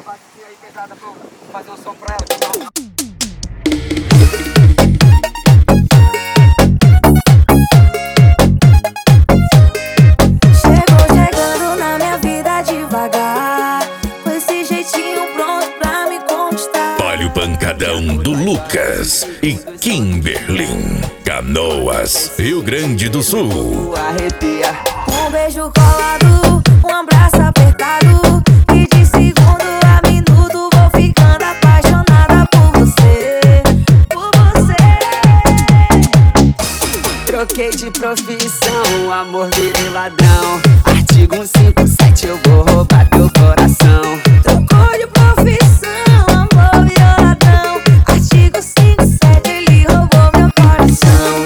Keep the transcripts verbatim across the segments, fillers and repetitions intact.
bateria aí pesada pra eu fazer um som pra ela. Chegou chegando na minha vida devagar, com esse jeitinho pronto pra me conquistar. Olha o pancadão do Lucas e Kimberlin, Canoas, Rio Grande do Sul. Arrepia. Um beijo colado, um abraço apertado, e de segundo a minuto vou ficando apaixonada por você, por você. Troquei de profissão, amor virei ladrão. Artigo cento e cinquenta e sete, eu vou roubar teu coração. Trocou de profissão, amor virou ladrão. Artigo cinquenta e sete, ele roubou meu coração.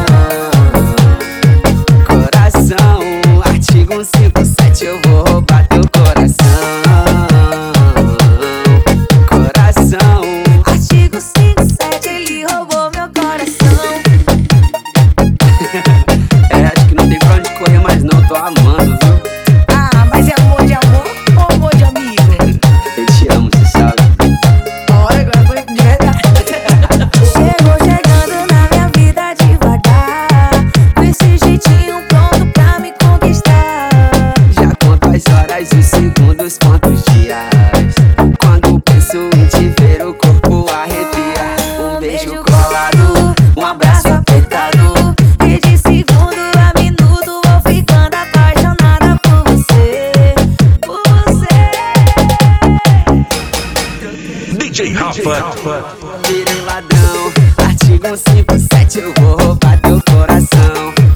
Coração, artigo cento e cinquenta e sete, eu vou roubar teu coração. Coração, Artigo cinquenta e sete, ele roubou meu coração. é, acho que não tem pra onde correr mais não, tô amando, viu? Ah, mas é amor de amor ou amor de amigo? Eu te amo, cê sabe. Olha, agora foi de verdade. Chegou chegando na minha vida devagar, com esse jeitinho pronto pra me conquistar. Já conto as horas, os segundos, quantos dias. Quando penso em te ver, o corpo arrepia. Um beijo colado, um abraço apertado, E de segundo a minuto vou ficando apaixonada por você, por você. D J Rafa. virei ladrão. Artigo cento e cinquenta e sete, eu vou roubar teu coração.